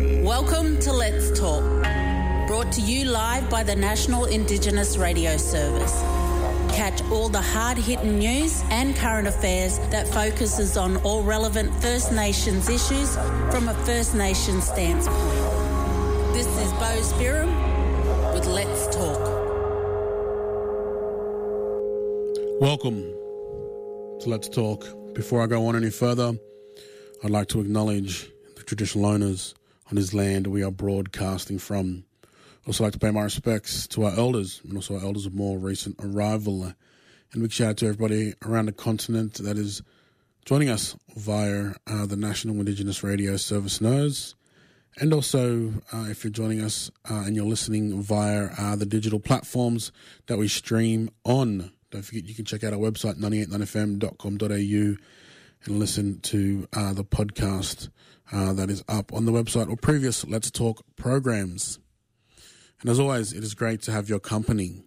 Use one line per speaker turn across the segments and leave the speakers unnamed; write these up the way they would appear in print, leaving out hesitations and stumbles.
Welcome to Let's Talk, brought to you live by the National Indigenous Radio Service. Catch all the hard-hitting news and current affairs that focuses on all relevant First Nations issues from a First Nations standpoint. This is Bo Spirim with Let's Talk.
Welcome to Let's Talk. Before I go on any further, I'd like to acknowledge the traditional owners on this land we are broadcasting from. I'd also like to pay my respects to our elders and also our elders of more recent arrival. And big shout out to everybody around the continent that is joining us via the National Indigenous Radio Service NIRS. And also, if you're joining us and you're listening via the digital platforms that we stream on, don't forget you can check out our website, 989fm.com.au, and listen to the podcast that is up on the website or previous Let's Talk programs. And as always, it is great to have your company.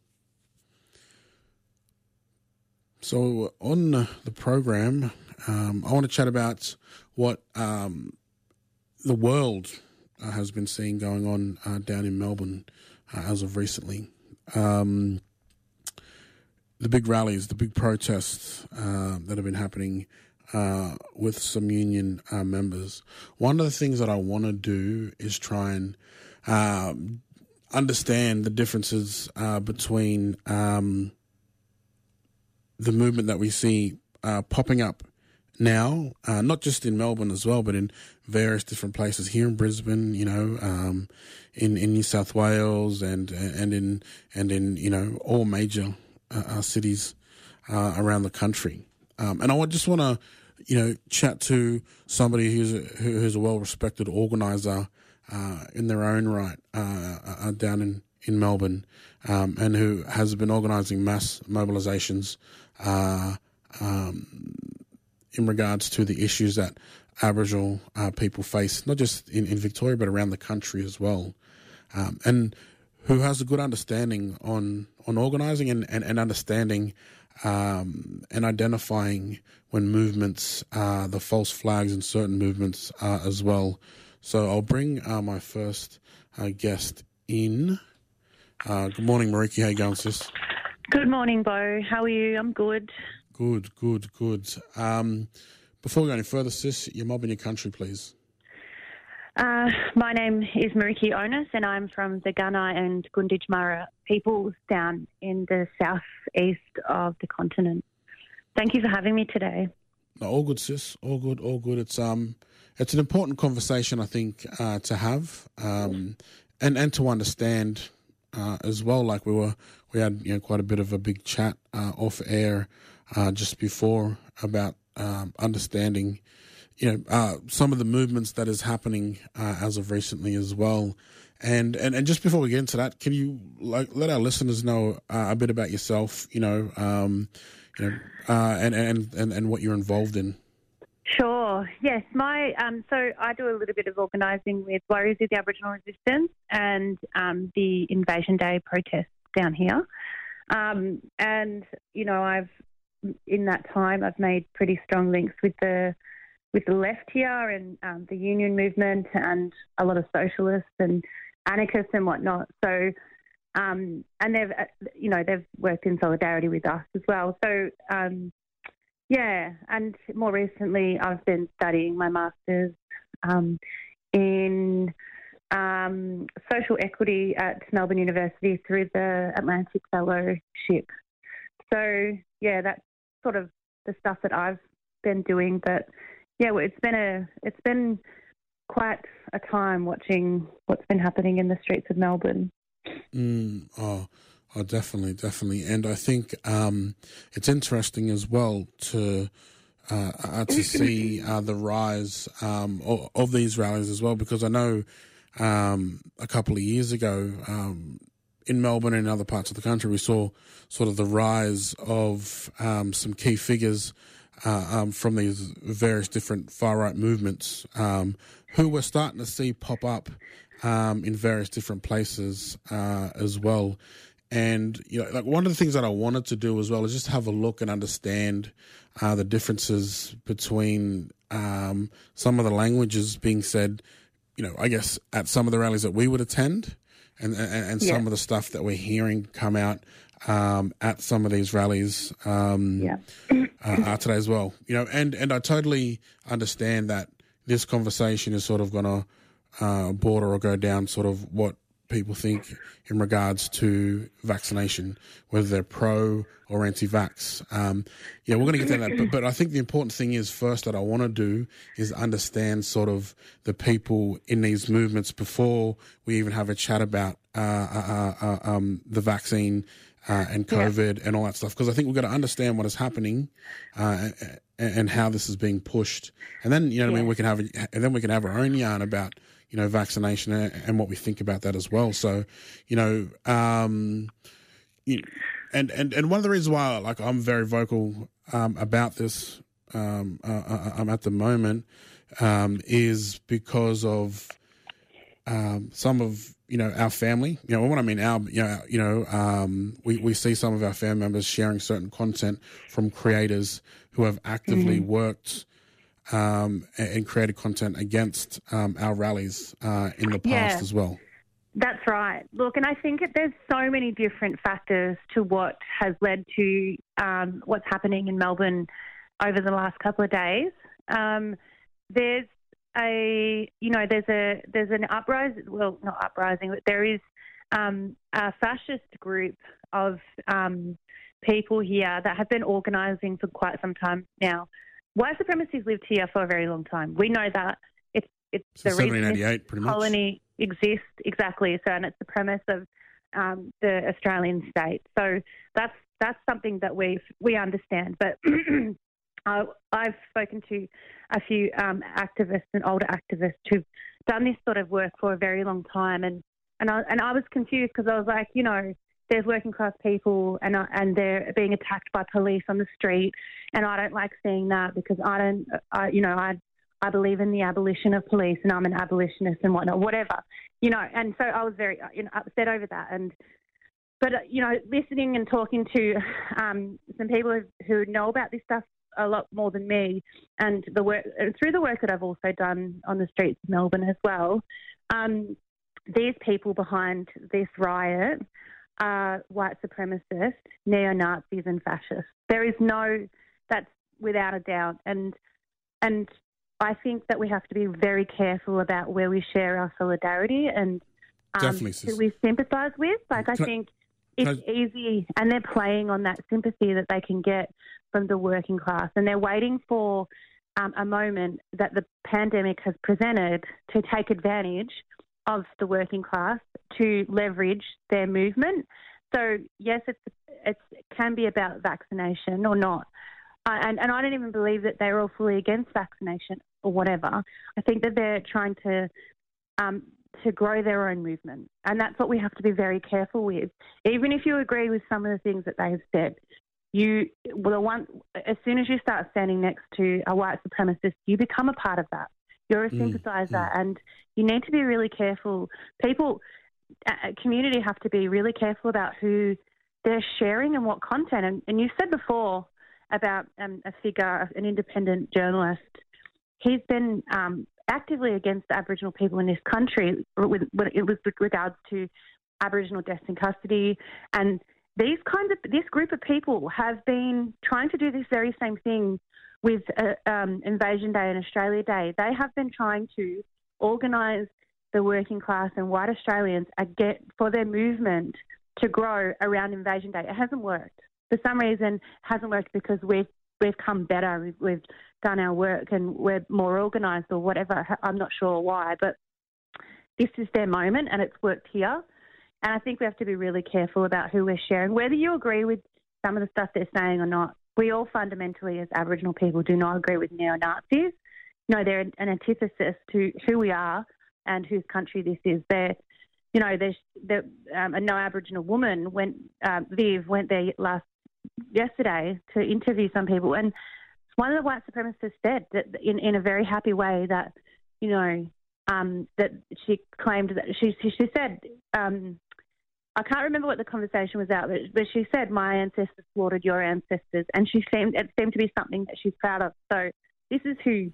So on the program, I want to chat about what the world has been seeing going on down in Melbourne as of recently. The big rallies, the big protests that have been happening with some union members. One of the things that I want to do is try and understand the differences between the movement that we see popping up now, not just in Melbourne as well, but in various different places here in Brisbane, in New South Wales and in all major cities around the country. And I just want to, chat to somebody who's a well-respected organiser in their own right down in Melbourne, and who has been organising mass mobilisations in regards to the issues that Aboriginal people face, not just in Victoria but around the country as well, and who has a good understanding on organising and understanding and identifying when movements, the false flags in certain movements as well. So I'll bring my first guest in. Good morning, Mariki. How you going, sis?
Good morning, Bo. How are you? I'm good.
Good. Before we go any further, sis, your mob and your country, please.
My name is Mariki Onus, and I'm from the Gunai and Gunditjmara peoples down in the southeast of the continent. Thank you for having me today.
No, all good, sis. All good. It's an important conversation, I think, to have, and to understand as well. Like we had quite a bit of a big chat off air just before about understanding some of the movements that is happening as of recently as well. And just before we get into that, can you let our listeners know a bit about yourself, and what you're involved in?
Sure. Yes. So I do a little bit of organising with Warriors of the Aboriginal Resistance and the Invasion Day protests down here. And I've in that time I've made pretty strong links with the left here and the union movement and a lot of socialists and anarchists and whatnot. So, and they've worked in solidarity with us as well. So, and more recently I've been studying my master's in social equity at Melbourne University through the Atlantic Fellowship. So, yeah, that's sort of the stuff that I've been doing, but yeah, it's been quite a time watching what's been happening in the streets of Melbourne.
Oh, definitely. And I think it's interesting as well to see the rise of these rallies as well, because I know a couple of years ago in Melbourne and in other parts of the country, we saw sort of the rise of some key figures from these various different far-right movements who we're starting to see pop up in various different places as well. And, one of the things that I wanted to do as well is just have a look and understand the differences between some of the languages being said I guess at some of the rallies that we would attend, and some of the stuff that we're hearing come out at some of these rallies today as well. And I totally understand that this conversation is sort of going to border or go down sort of what people think in regards to vaccination, whether they're pro or anti-vax. We're going to get to that. But I think the important thing is first that I want to do is understand sort of the people in these movements before we even have a chat about the vaccine and COVID and all that stuff. Because I think we've got to understand what is happening and how this is being pushed. And then, we can have our own yarn about vaccination and what we think about that as well. So, and one of the reasons why, like, I'm very vocal about this at the moment is because of some of our family. What I mean, we see some of our family members sharing certain content from creators who have actively worked and created content against our rallies in the past as well.
That's right. Look, and I think there's so many different factors to what has led to what's happening in Melbourne over the last couple of days. There's an uprising. Well, not uprising, but there is a fascist group of people here that have been organising for quite some time now. White supremacy's lived here for a very long time. We know that. It's the reason this colony exists, exactly. So, and it's the premise of the Australian state. So that's something that we understand. But I've spoken to a few activists and older activists who've done this sort of work for a very long time, and I was confused because I was like, there's working class people and they're being attacked by police on the street, and I don't like seeing that because I believe in the abolition of police and I'm an abolitionist and whatnot, whatever, and so I was very upset over that. But listening and talking to some people who know about this stuff a lot more than me, and through the work that I've also done on the streets of Melbourne as well, these people behind this riot are white supremacists, neo-Nazis and fascists. That's without a doubt. And I think that we have to be very careful about where we share our solidarity and who we sympathise with. Like, I think it's easy, and they're playing on that sympathy that they can get from the working class, and they're waiting for a moment that the pandemic has presented to take advantage of the working class to leverage their movement. So yes, it can be about vaccination or not, and I don't even believe that they're all fully against vaccination or whatever. I think that they're trying to grow their own movement, and that's what we have to be very careful with. Even if you agree with some of the things that they have said, as soon as you start standing next to a white supremacist, you become a part of that. You're a sympathiser, and you need to be really careful. People, community have to be really careful about who they're sharing and what content. And you said before about a figure, an independent journalist. He's been actively against Aboriginal people in this country with regards to Aboriginal deaths in custody. And this group of people have been trying to do this very same thing with Invasion Day and Australia Day. They have been trying to organise the working class and white Australians for their movement to grow around Invasion Day. It hasn't worked. For some reason, it hasn't worked because we've come better. We've done our work and we're more organised or whatever. I'm not sure why, but this is their moment and it's worked here. And I think we have to be really careful about who we're sharing, whether you agree with some of the stuff they're saying or not. We all fundamentally, as Aboriginal people, do not agree with neo-Nazis. No, they're an antithesis to who we are and whose country this is. A no Aboriginal woman Viv went there yesterday to interview some people, and one of the white supremacists said that in a very happy way that that she claimed that she said. I can't remember what the conversation was about, but she said, my ancestors slaughtered your ancestors, and it seemed to be something that she's proud of. So this is who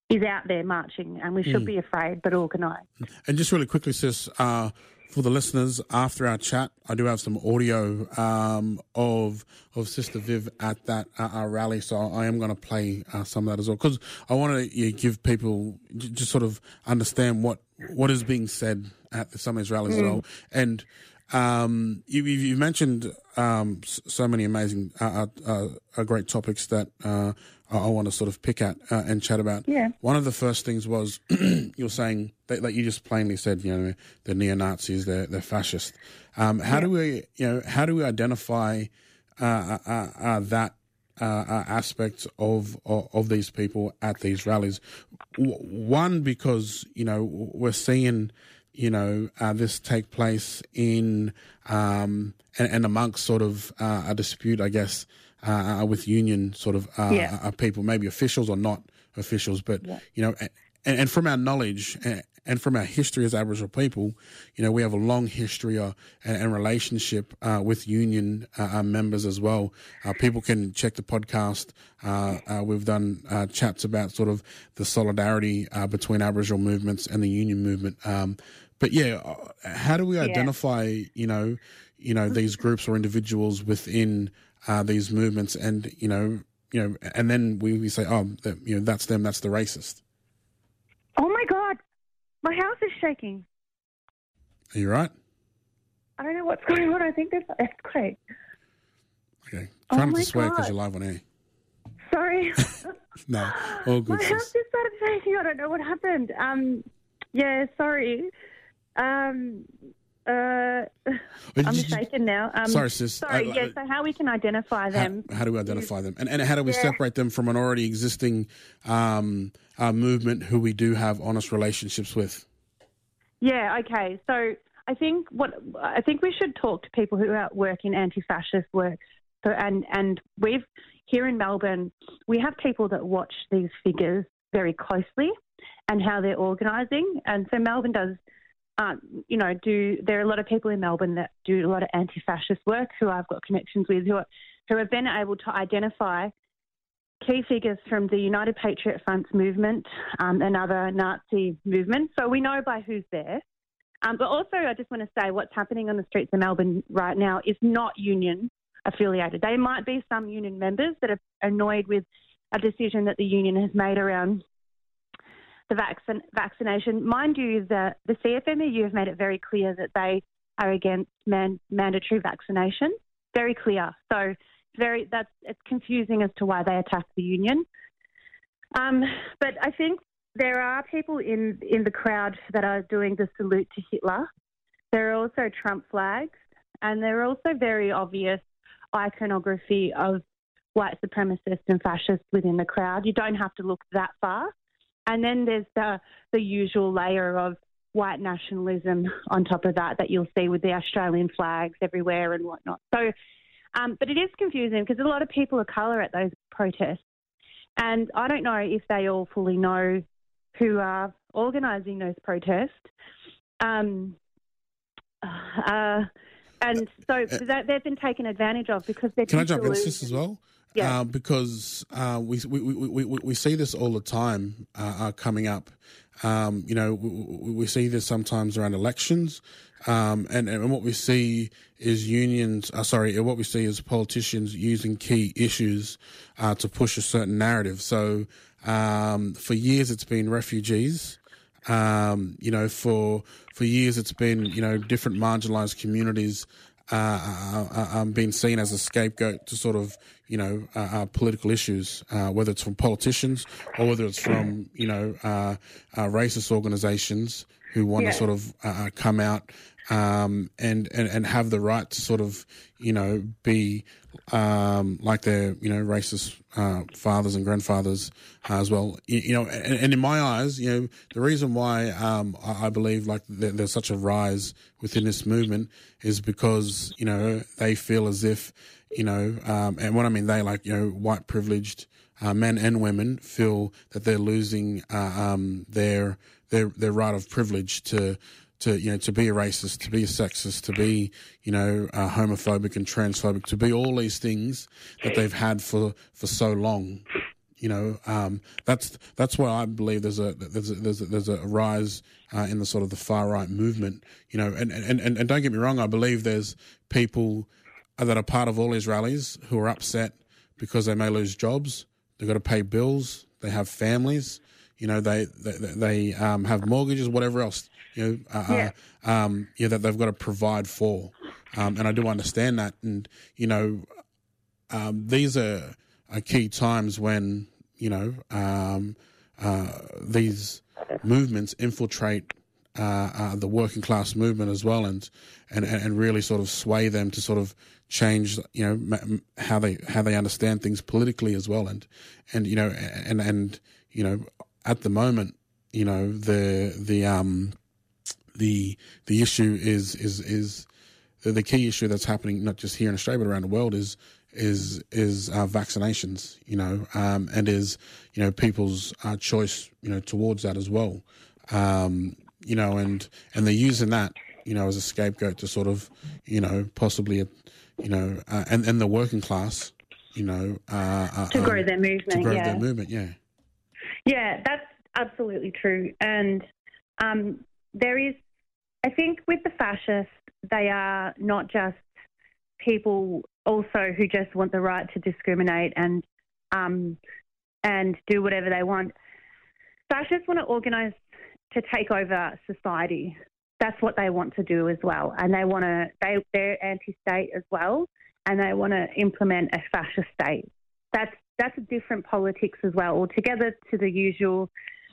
is out there marching, and we should be afraid but organised.
And just really quickly, sis, for the listeners, after our chat, I do have some audio of Sister Viv at that rally, so I am going to play some of that as well, because I want to give people just sort of understand what is being said at some of these rallies as well. And you mentioned so many amazing, great topics that I want to sort of pick at and chat about.
Yeah.
One of the first things was you're saying that you just plainly said, they're neo-Nazis, they're fascist. How do we identify that aspect of these people at these rallies? One, because we're seeing this take place in and amongst sort of a dispute, I guess, with union sort of people, maybe officials or not officials, but and from our knowledge and from our history as Aboriginal people, we have a long history and relationship with union members as well. People can check the podcast. We've done chats about sort of the solidarity between Aboriginal movements and the union movement. But how do we identify, these groups or individuals within these movements, and and then we say, that's them, that's the racist.
Oh my God, my house is shaking.
Are you right?
I don't know what's going on. I think there's an earthquake.
Okay, try not to swear because you're live on air.
Sorry.
No, all good.
My house just started shaking. I don't know what happened. Sorry. I'm shaken now.
Sorry, sis.
So how we can identify them?
How do we identify them? And how do we separate them from an already existing movement who we do have honest relationships with? Yeah,
okay. So I think we should talk to people who work in anti-fascist work. So and we've here in Melbourne, we have people that watch these figures very closely and how they're organising. And so Melbourne does. There are a lot of people in Melbourne that do a lot of anti-fascist work who I've got connections with who have been able to identify key figures from the United Patriot Front's movement and other Nazi movements. So we know by who's there. But also I just want to say what's happening on the streets of Melbourne right now is not union affiliated. There might be some union members that are annoyed with a decision that the union has made around the vaccination. Mind you, the CFMEU have made it very clear that they are against mandatory vaccination. Very clear. So it's confusing as to why they attack the union. But I think there are people in the crowd that are doing the salute to Hitler. There are also Trump flags, and there are also very obvious iconography of white supremacists and fascists within the crowd. You don't have to look that far. And then there's the usual layer of white nationalism on top of that you'll see with the Australian flags everywhere and whatnot. So, but it is confusing because there's a lot of people of colour at those protests. And I don't know if they all fully know who are organising those protests. And so they've been taken advantage of because they're...
Can I jump into this as well?
Yeah.
Because we see this all the time coming up. We see this sometimes around elections, and what we see is what we see is politicians using key issues to push a certain narrative. So for years it's been refugees. For years it's been different marginalised communities being seen as a scapegoat to sort of political issues, whether it's from politicians or whether it's from racist organisations who want to sort of come out and have the right to sort of be like their racist fathers and grandfathers as well. And in my eyes, the reason why I believe like there's such a rise within this movement is because they feel as if and when I mean they, like white privileged men and women feel that they're losing their right of privilege to be a racist, to be a sexist, to be, homophobic and transphobic, to be all these things that they've had for so long. That's why I believe there's a rise in the sort of the far right movement. And don't get me wrong, I believe there's people that are part of all these rallies who are upset because they may lose jobs. They've got to pay bills. They have families. They have mortgages, whatever else. That they've got to provide for. And I do understand that. And these are key times when these movements infiltrate the working class movement as well, and really sort of sway them to sort of change how they understand things politically as well, and at the moment the issue is the key issue that's happening not just here in Australia but around the world is vaccinations, and is people's choice towards that as well, and they're using that as a scapegoat to sort of possibly and the working class to
grow their movement,
their movement,
yeah, that's absolutely true. And there is, I think, with the fascists, they are not just people also who just want the right to discriminate and do whatever they want. Fascists want to organise to take over society. That's what they want to do as well, and they're anti-state as well, and they want to implement a fascist state. That's a different politics as well, altogether to the usual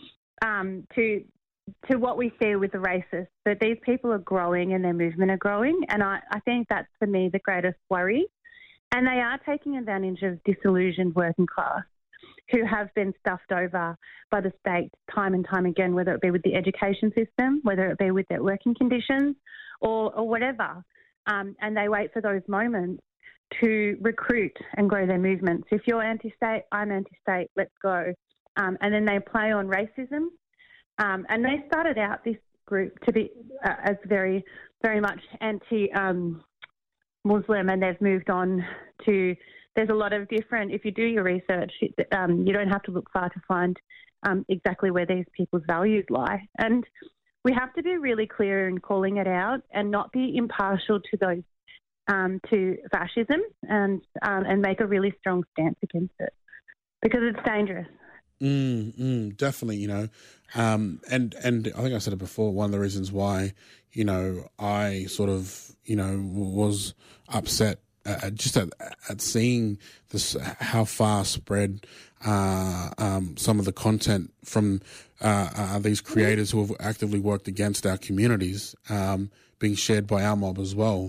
to what we see with the racists. But these people are growing and their movement are growing, and I think that's, for me, the greatest worry. And they are taking advantage of disillusioned working class who have been stuffed over by the state time and time again, whether it be with the education system, whether it be with their working conditions or whatever. And they wait for those moments to recruit and grow their movements. If you're anti-state, I'm anti-state, let's go. And then they play on racism. And they started out, this group, to be as very, very much anti-Muslim, and they've moved on to, there's a lot of different, if you do your research, you don't have to look far to find exactly where these people's values lie. And we have to be really clear in calling it out and not be impartial to those, to fascism, and make a really strong stance against it, because it's dangerous.
Definitely, and I think I said it before, one of the reasons why, I sort of, was upset just at seeing this, how far spread some of the content from these creators who have actively worked against our communities being shared by our mob as well.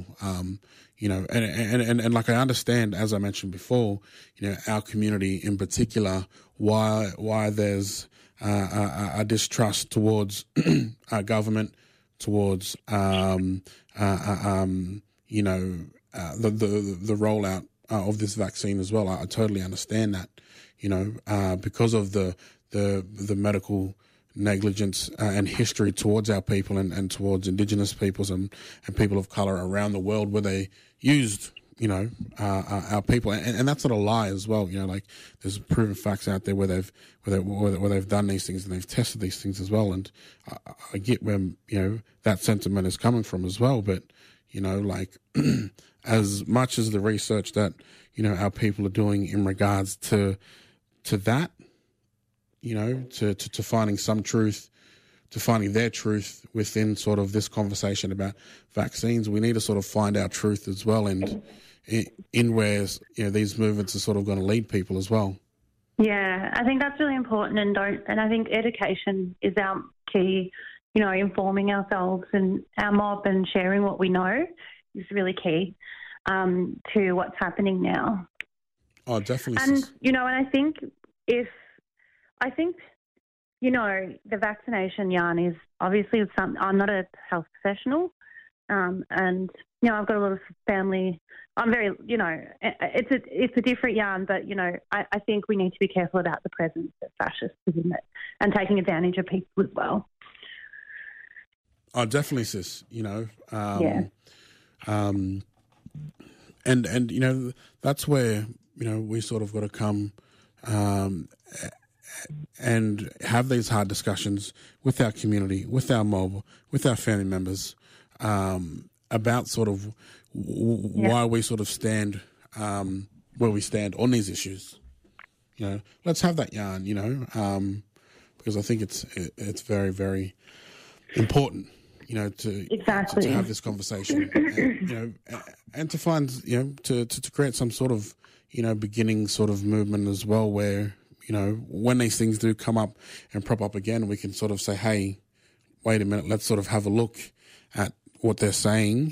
And like I understand, as I mentioned before, our community in particular, why there's a distrust towards our government, towards the rollout of this vaccine as well. I totally understand that, because of the medical negligence and history towards our people and towards Indigenous peoples and people of colour around the world, where they used our people, and that's not a lie as well. Like, there's proven facts out there where they've done these things and they've tested these things as well. And I get where that sentiment is coming from as well. But like as much as the research that our people are doing in regards to that, to finding some truth, to finding their truth within sort of this conversation about vaccines, we need to sort of find our truth as well, and in where these movements are sort of going to lead people as well.
Yeah, I think that's really important, and I think education is our key. Informing ourselves and our mob and sharing what we know is really key to what's happening now.
Oh, definitely.
And and I think the vaccination yarn is obviously something. I'm not a health professional, and I've got a lot of family. I'm very, it's a different yarn, but I think we need to be careful about the presence of fascists in it and taking advantage of people as well.
Oh, definitely, sis. And that's where we sort of got to come and have these hard discussions with our community, with our mob, with our family members, about sort of why we sort of stand where we stand on these issues. You know, let's have that yarn. You know, because I think it's very, very important. You know, to have this conversation, and, you know, and to find, you know, to create some sort of, you know, beginning sort of movement as well, where, you know, when these things do come up and prop up again, we can sort of say, hey, wait a minute, let's sort of have a look at what they're saying.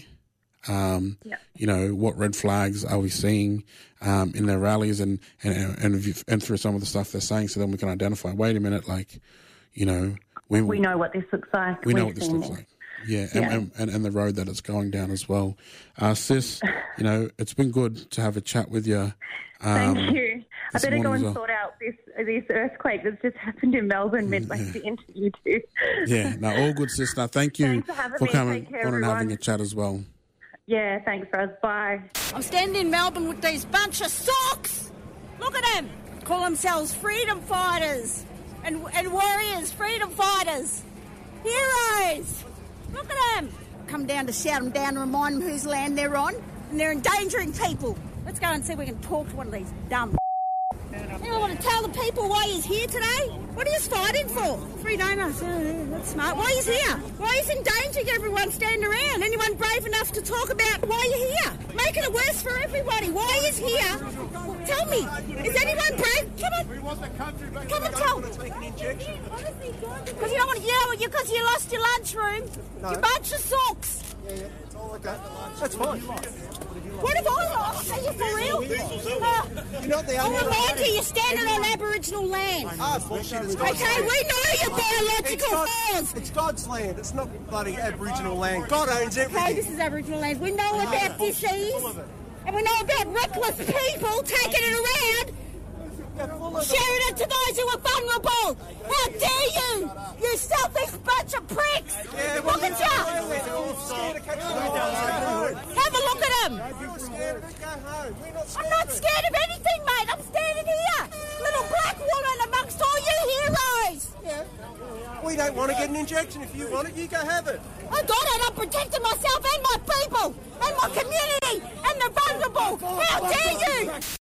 You know, what red flags are we seeing in their rallies and through some of the stuff they're saying, so then we can identify, wait a minute, like, you know, we know what this looks like. We know what this looks like. Yeah, and the road that it's going down as well. Sis, you know, it's been good to have a chat with you.
Thank you. I better go and sort out this earthquake that's just happened in Melbourne midway the interview too.
Yeah, no, all good, sis. Now, thank you for coming on and having a chat as well.
Yeah, thanks, Ros. Bye.
I'm standing in Melbourne with these bunch of socks. Look at them. Call themselves freedom fighters and warriors, freedom fighters, heroes. Look at them. Come down to shout them down and remind them whose land they're on, and they're endangering people. Let's go and see if we can talk to one of these dumb. You want to tell the people why he's here today? What are you fighting for? Freedom. That's smart. Why he's here? Why he's endangering everyone standing around? Anyone brave enough to talk about why you're here? Making it worse for everybody. Why he's here? Tell me. Is anyone brave? Come on.
We want the country back.
Come and tell.
Take an injection.
Because you don't want to, because you lost your lunchroom. No. You bunch of socks.
Yeah, it's all like that. That's fine.
What have I lost? Are you for real?
You're not the only one.
Land here, you're standing on Aboriginal land.
Bullshit. It's
Okay, we know your biological laws.
It's God's land. It's not bloody Aboriginal land. God owns everything.
Okay, this is Aboriginal land. We know about disease, and we know about reckless people taking it around, sharing it to those who are vulnerable. How dare you? You selfish bunch of pricks.
Yeah,
look at you. Have a look at him. I'm not scared of anything, mate. I'm standing here. Little black woman amongst all you heroes.
Yeah. We don't want to get an injection. If you want it, you go have it.
I got it. I'm protecting myself and my people and my community and the vulnerable. How dare you?